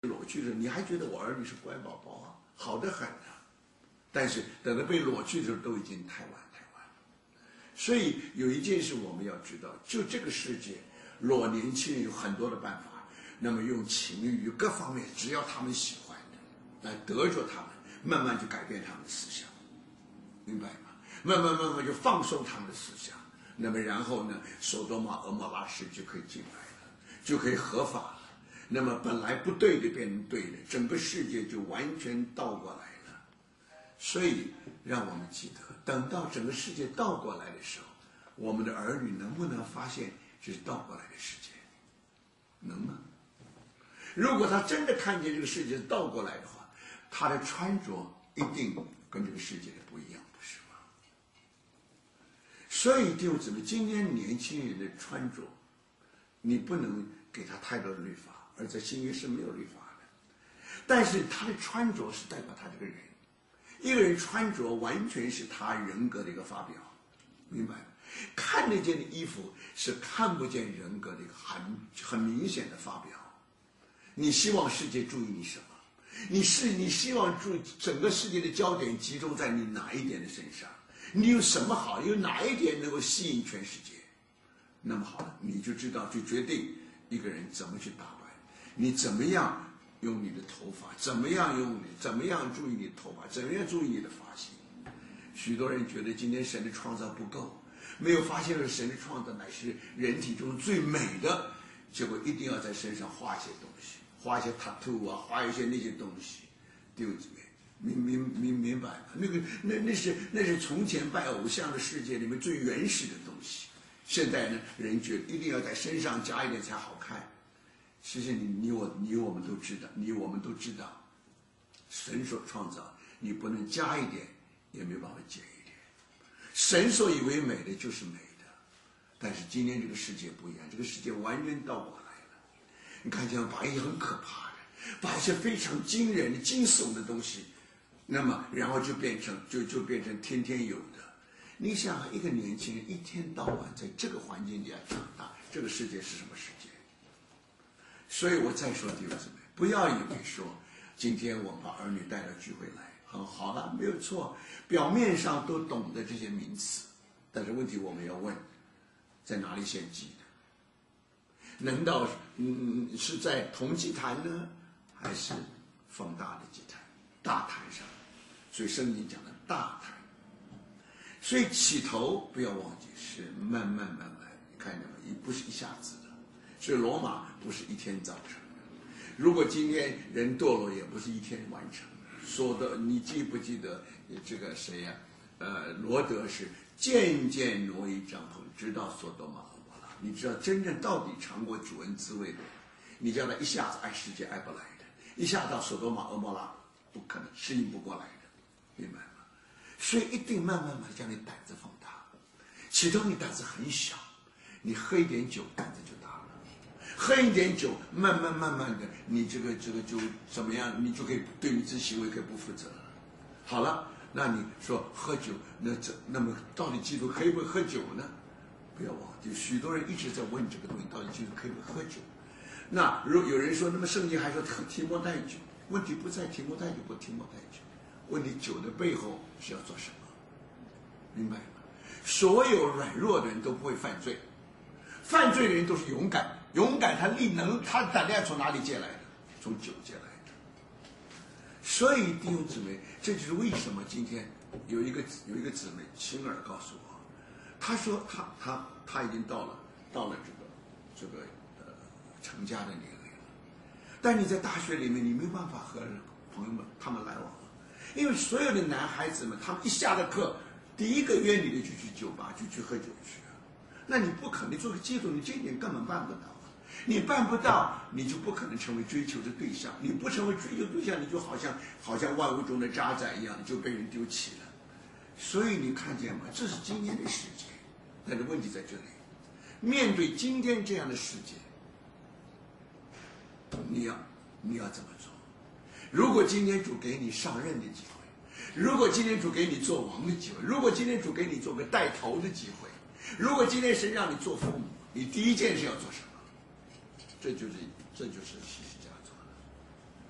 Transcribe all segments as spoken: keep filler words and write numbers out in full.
裸去的时候，你还觉得我儿女是乖宝宝啊，好得很啊。但是等到被裸去的时候，都已经太晚太晚了。所以有一件事我们要知道，就这个世界，裸年轻人有很多的办法，那么用情欲各方面，只要他们喜欢的，来得着他们，慢慢就改变他们的思想，明白吗？慢慢慢慢就放松他们的思想，那么然后呢，索多玛、蛾摩拉事就可以进来了，就可以合法了。那么本来不对的变成对的，整个世界就完全倒过来了。所以让我们记得，等到整个世界倒过来的时候，我们的儿女能不能发现这是倒过来的世界？能吗？如果他真的看见这个世界是倒过来的话，他的穿着一定跟这个世界的不一样，不是吗？所以弟兄姊妹，今天年轻人的穿着，你不能给他太多的律法，而在新约是没有律法的。但是他的穿着是代表他这个人，一个人穿着完全是他人格的一个发表，明白吗？看得见的衣服是看不见人格的一个很很明显的发表。你希望世界注意你什么？你是你希望注意整个世界的焦点集中在你哪一点的身上？你有什么好？有哪一点能够吸引全世界？那么好了，你就知道，就决定一个人怎么去打扮，你怎么样用你的头发，怎么样用你，怎么样注意你的头发，怎么样注意你的发型。许多人觉得今天神的创造不够，没有发现了神的创造乃是人体中最美的，结果一定要在身上画一些东西，画一些 tattoo 啊，画一些那些东西，弟兄姊妹，明明明明白吗？那个那那是那是从前拜偶像的世界里面最原始的东西。现在呢，人觉得一定要在身上加一点才好看。其实你你我你我们都知道，你我们都知道，神所创造，你不能加一点，也没办法减一点。神所以为美的就是美的，但是今天这个世界不一样，这个世界完全倒过来了。你看见把一些很可怕的，把一些非常惊人的、惊悚的东西，那么然后就变成就就变成天天有的。你想，一个年轻人一天到晚在这个环境底下长大，这个世界是什么世界？所以我再说弟兄姊妹，不要以为说今天我们把儿女带到聚会来很好了，没有错，表面上都懂得这些名词，但是问题我们要问，在哪里献祭的？难道嗯是在铜祭坛呢，还是放大的祭坛大坛上？所以圣经讲的大坛。所以起头不要忘记是慢慢慢慢，你看见吗？也不是一下子的。所以罗马不是一天造成的。如果今天人堕落，也不是一天完成的。说的你记不记得这个谁呀、啊？呃，罗德是渐渐挪移帐篷，直到索多玛蛾摩拉。你知道真正到底尝过主恩滋味的人，你叫他一下子爱世界爱不来的，一下到索多玛蛾摩拉不可能适应不过来的，明白吗？所以一定慢慢慢将你胆子放大。起初你胆子很小，你喝一点酒胆子就大了，喝一点酒慢慢慢慢的你这个这个就怎么样，你就可以对你自己行为可以不负责了。好了，那你说喝酒，那这那么到底基督可以不可以喝酒呢？不要忘记，许多人一直在问这个东西，到底基督可以不可以喝酒？那如有人说，那么圣经还说提摩太酒，问题不在提摩太酒不提摩太酒，问题酒的背后是要做什么，明白吗？所有软弱的人都不会犯罪，犯罪的人都是勇敢，勇敢他力能，他胆量从哪里借来的？从酒借来的。所以弟兄姊妹，这就是为什么今天有一个有一个姊妹亲耳告诉我，她说她她她已经到了到了这个这个呃成家的年龄了，但你在大学里面你没有办法和朋友们他们来往了，因为所有的男孩子们他们一下了课，第一个约你的就去酒吧就去喝酒去，那你不可能做个基督徒，你这一点根本办不到。你办不到，你就不可能成为追求的对象。你不成为追求对象，你就好像好像万物中的渣滓一样，你就被人丢弃了。所以你看见吗？这是今天的世界，但是问题在这里。面对今天这样的世界，你要你要怎么做？如果今天主给你上任的机会，如果今天主给你做王的机会，如果今天主给你做个带头的机会，如果今天神让你做父母，你第一件事要做什么？这就是这就是西西家做的。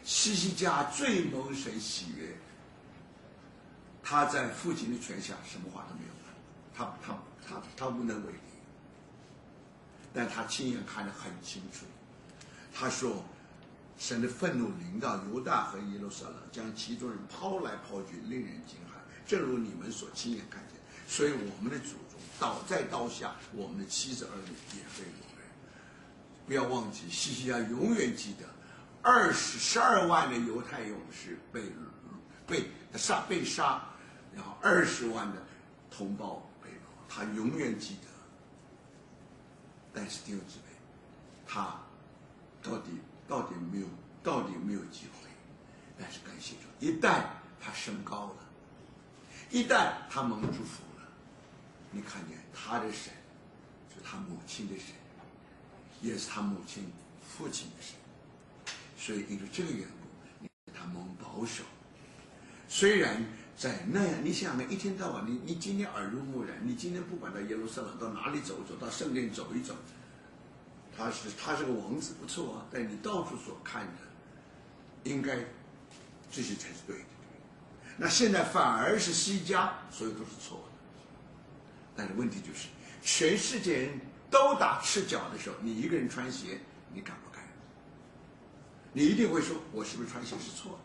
西西家最蒙神喜悦，他在父亲的权下什么话都没有了，他他他他无能为力，但他亲眼看得很清楚。他说神的愤怒临到犹大和耶路撒冷，将其中人抛来抛去，令人惊骇，正如你们所亲眼看见。所以我们的祖宗倒在刀下，我们的妻子儿女也被掳掠。不要忘记，西西家永远记得二十十二万的犹太勇士被被杀被杀，然后二十万的同胞被掳，他永远记得。但是弟兄姊妹，他到底到底没有到底没有机会。但是感谢主，一旦他升高了，一旦他蒙祝福了，你看见他的神是他母亲的神，也是他母亲父亲的神。所以因为这个缘故，他蒙保守。虽然在那样，你想想，一天到晚，你你今天耳濡目染，你今天不管到耶路撒冷到哪里走走，到圣殿走一走，他是他是个王子，不错啊。但你到处所看的，应该这些才是对的。那现在反而是西家，所有都是错的。但是问题就是，全世界人都打赤脚的时候，你一个人穿鞋，你敢不敢？你一定会说，我是不是穿鞋是错的？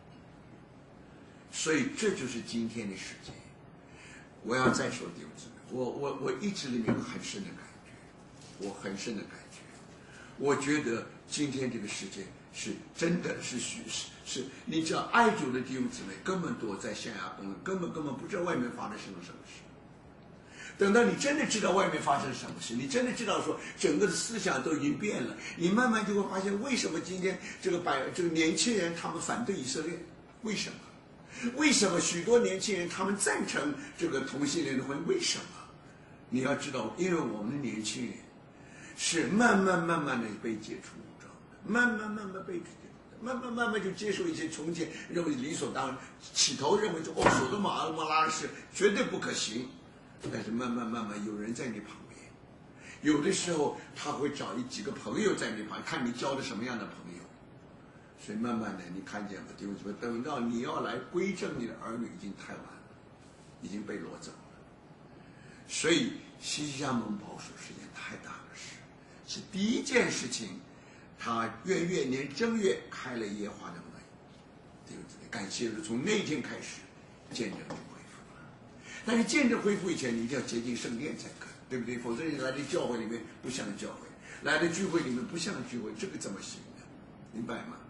所以这就是今天的世界。我要再说弟兄姊妹，我我我一直里面有很深的感觉，我很深的感觉，我觉得今天这个世界是真的是虚是是，你只要爱主的弟兄姊妹，根本躲在象牙宫，根本根本不知道外面发生什么什么事。等到你真的知道外面发生什么事，你真的知道说整个的思想都已经变了，你慢慢就会发现，为什么今天这个百这个年轻人他们反对以色列？为什么？为什么许多年轻人他们赞成这个同性恋的婚姻？为什么？你要知道，因为我们的年轻人是慢慢慢慢的被解除武装的，慢慢慢慢被慢慢慢慢就接受一些重建，认为理所当然，起头认为说哦，索多玛、蛾摩拉的事绝对不可行。但是慢慢慢慢有人在你旁边，有的时候他会找一几个朋友在你旁边，看你交的什么样的朋友。所以慢慢的你看见了，弟兄姊妹，等到你要来归正你的儿女，已经太晚了，已经被掳走了。所以西西家蒙保守是件太大的事，是第一件事情，他月月年正月开了耶和华的门。弟兄姊妹，感谢主，从那一天开始，见证就恢复了。但是见证恢复以前，你一定要接近圣殿才可以，对不对？否则你来的教会里面不像教会，来的聚会里面不像聚会，这个怎么行呢？明白吗？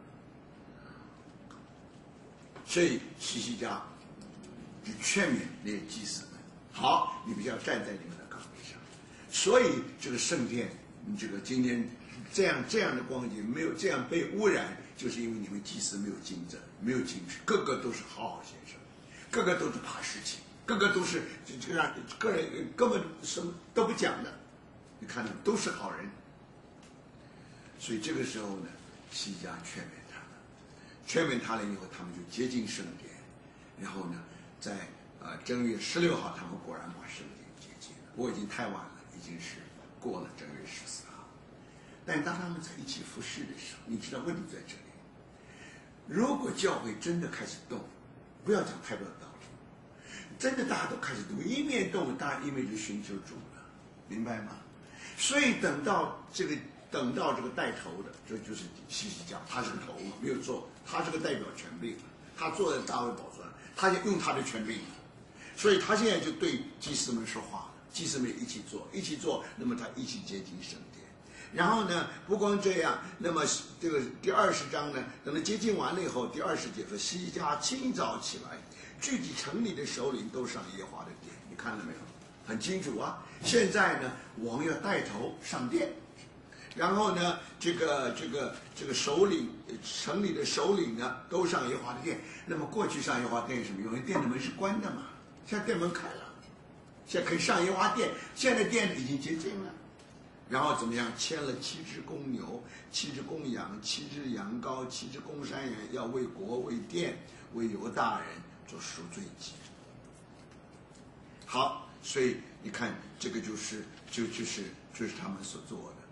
所以西西家就劝勉那些祭司们，好，你们要站在你们的岗位上。所以这个圣殿，这个今天这样这样的光景没有这样被污染，就是因为你们祭司没有精正，没有精致，个个都是好好先生，个个都是怕事情，个个都是这个让个人根本什么都不讲的，你看都是好人。所以这个时候呢，西家劝勉他们，劝勉他了以后，他们就接近圣殿，然后呢，在呃正月十六号，他们果然把圣殿接近了。我已经太晚了，已经是过了正月十四号。但当他们在一起服侍的时候，你知道问题在这里。如果教会真的开始动，不要讲太多的道理，真的大家都开始动，一面动，大家一面就寻求主了，明白吗？所以等到这个。等到这个带头的，这就是西西家，他是个头嘛，没有错，他是个代表权柄，他坐在大卫宝座上，他就用他的权柄，所以他现在就对祭司们说话，祭司们一起做，一起做，那么他一起接近圣殿。然后呢，不光这样，那么这个第二十章呢，等他接近完了以后，第二十节说，西西家清早起来，聚集城里的首领都上耶和华的殿，你看了没有？很清楚啊。现在呢，王要带头上殿。然后呢，这个这个这个首领，城里的首领呢，都上耶和华的殿。那么过去上耶和华殿有什么用？因为殿的门是关的嘛，现在殿门开了，现在可以上耶和华殿。现在殿已经接近了，然后怎么样？牵了七只公牛，七只公羊，七只羊羔，七只公山羊，要为国、为殿、为犹大人做赎罪祭。好，所以你看，这个就是就就是就是他们所做的。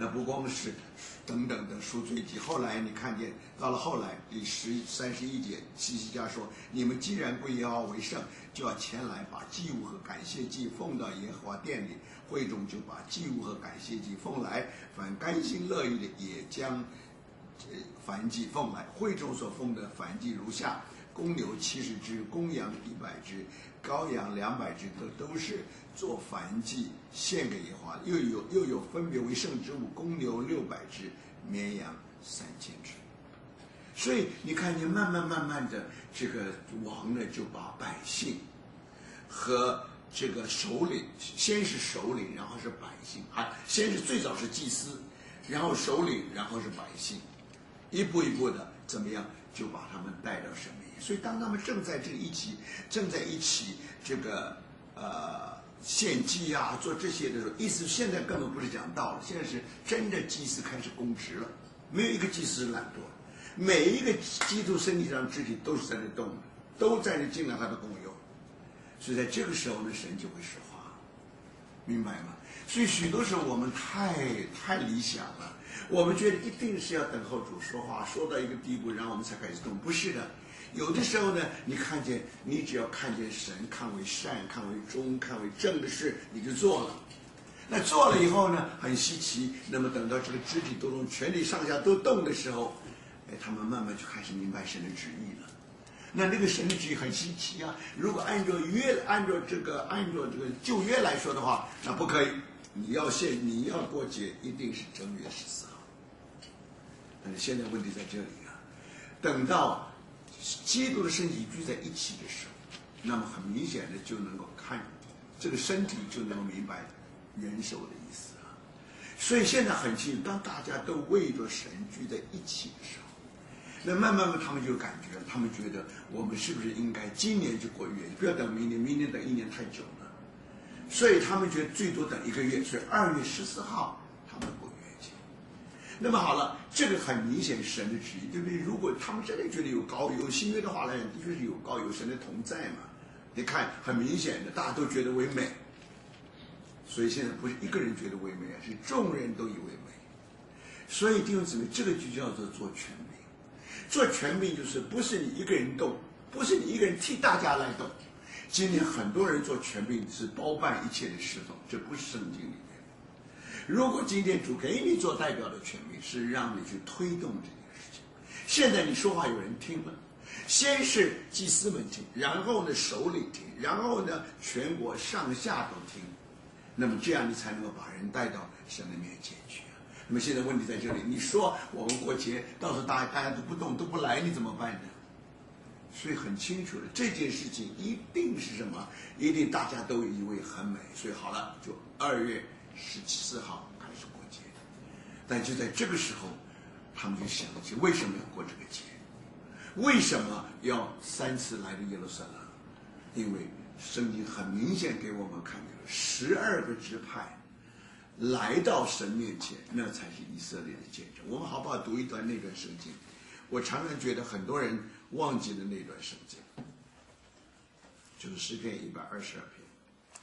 那不光是等等的赎罪祭。后来你看见到了后来第十三十一节，西西家说：“你们既然归耶和华为圣，就要前来把祭物和感谢祭奉到耶和华殿里。会众就把祭物和感谢祭奉来，凡甘心乐意的也将燔祭奉来。会众所奉的燔祭如下：公牛七十只，公羊一百只，羔羊两百只，都都是做燔祭献给耶和华。又有又有分别为圣之物，公牛六百只，绵羊三千只。所以你看见慢慢慢慢的，这个王呢就把百姓和这个首领，先是首领，然后是百姓啊，先是最早是祭司，然后首领，然后是百姓，一步一步的怎么样，就把他们带到神面前。所以当他们正在这一起，正在一起这个呃献祭啊，做这些的时候，意思现在根本不是讲道了，现在是真的祭司开始公职了，没有一个祭司懒惰，每一个基督身体上肢体都是在那动的，都在那尽量他的功用。所以在这个时候呢，神就会说话，明白吗？所以许多时候我们太太理想了，我们觉得一定是要等候主说话，说到一个地步，然后我们才开始动。不是的，有的时候呢，你看见，你只要看见神看为善、看为忠、看为正的事，你就做了。那做了以后呢，很稀奇。那么等到这个肢体都动，全体上下都动的时候，哎，他们慢慢就开始明白神的旨意了。那那个神的旨意很稀奇啊！如果按照约，按照这个，按照这个旧约来说的话，那不可以。你要献，你要过节，一定是正月十四号。但是现在问题在这里啊，等到基督的身体聚在一起的时候，那么很明显的就能够看，这个身体就能够明白元首的意思了。所以现在很清楚，当大家都为着神聚在一起的时候，那慢慢的他们就感觉，他们觉得我们是不是应该今年就过月，不要等明年，明年等一年太久了。所以他们觉得最多等一个月，所以二月十四号他们过月节。那么好了，这个很明显神的旨意，对不对？如果他们真的觉得有高有新约的话来讲，的确是有高有神的同在嘛。你看很明显的，大家都觉得为美，所以现在不是一个人觉得为美，是众人都以为美。所以弟兄姊妹，这个就叫做做权柄。做权柄就是不是你一个人动，不是你一个人替大家来动。今天很多人做权柄是包办一切的事奉，这不是圣经里面。如果今天主给你做代表的权柄，是让你去推动这件事情。现在你说话有人听了，先是祭司们听，然后呢首领听，然后呢全国上下都听，那么这样你才能够把人带到神的面前去。那么现在问题在这里，你说我们过节，到时候大家大家都不动都不来，你怎么办呢？所以很清楚的，这件事情一定是什么？一定大家都以为很美，所以好了，就二月十四号开始过节。但就在这个时候，他们就想起为什么要过这个节？为什么要三次来到耶路撒冷？因为圣经很明显给我们看到了十二个支派来到神面前，那才是以色列的见证。我们好不好读一段那段圣经？我常常觉得很多人忘记了那段圣经，就是诗篇一百二十二篇，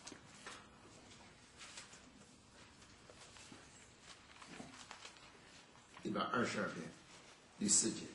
一百二十二篇第四节。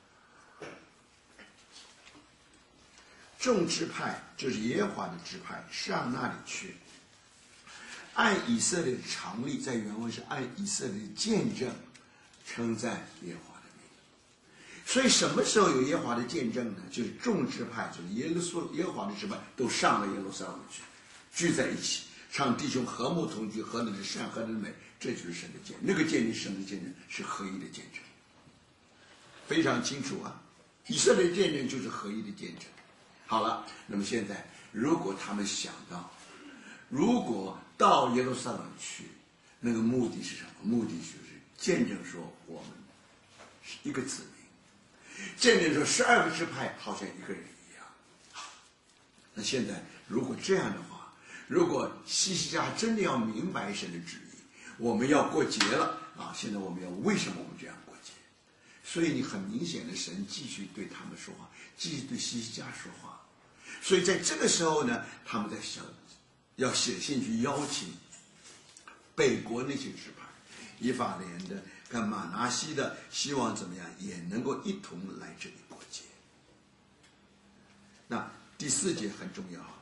众支派，就是耶和华的支派，上那里去，按以色列的常例，在原文是按以色列的见证称赞耶和华的名。所以什么时候有耶和华的见证呢？就是众支派，就是耶路撒耶和华的支派都上了耶路撒冷去，聚在一起，让弟兄和睦同居，何等的善，何等的美，这就是神的见证。那个见证，神的见证是合一的见证，非常清楚啊。以色列的见证就是合一的见证。好了，那么现在如果他们想到，如果到耶路撒冷去，那个目的是什么？目的就是见证说我们是一个子民，见证说十二个支派好像一个人一样。好，那现在如果这样的话，如果西西家真的要明白神的旨意，我们要过节了啊！现在我们要为什么我们这样过节？所以你很明显的，神继续对他们说话，继续对西西家说话。所以在这个时候呢，他们在想，要写信去邀请北国那些支派， 以法莲的、跟马拿西的，希望怎么样也能够一同来这里过节。那第四节很重要，